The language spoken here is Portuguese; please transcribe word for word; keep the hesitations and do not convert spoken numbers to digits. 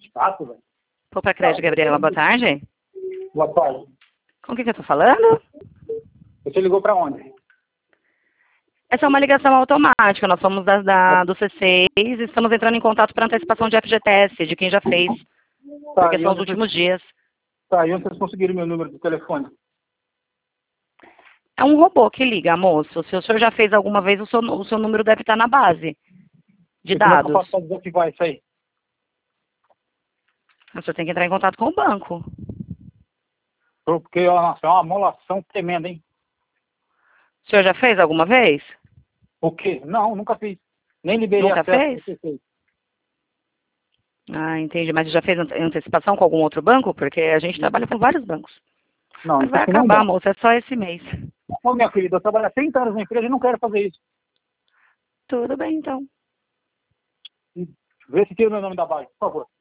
chato, velho. Pô, pra crédito, Gabriela, boa tarde. Boa tarde. Com quem que eu tô falando? Você ligou pra onde? Essa é uma ligação automática. Nós somos da, da- do C seis e estamos entrando em contato para antecipação de F G T S, de quem já fez, Tá, porque e são os onde vocês, últimos dias. tá, e onde vocês conseguiram meu número de telefone? É um robô que liga, moço. Se o senhor já fez alguma vez, o seu, o seu número deve estar na base de E como é que eu dados. faço pra desativar isso aí? O senhor tem que entrar em contato com o banco. Porque, ó, nossa, é uma amolação tremenda, hein? O senhor já fez alguma vez? O quê? Não, nunca fiz. Nem liberei Nunca acesso fez? pra vocês. Ah, entendi. Mas já fez ante- antecipação com algum outro banco? Porque a gente trabalha com vários bancos. Não, Mas isso vai aqui não acabar, dá. moça. É só esse mês. Ô, minha querida, eu trabalho há trinta anos na empresa e não quero fazer isso. Tudo bem, então. Vê se tira o meu nome da base, por favor.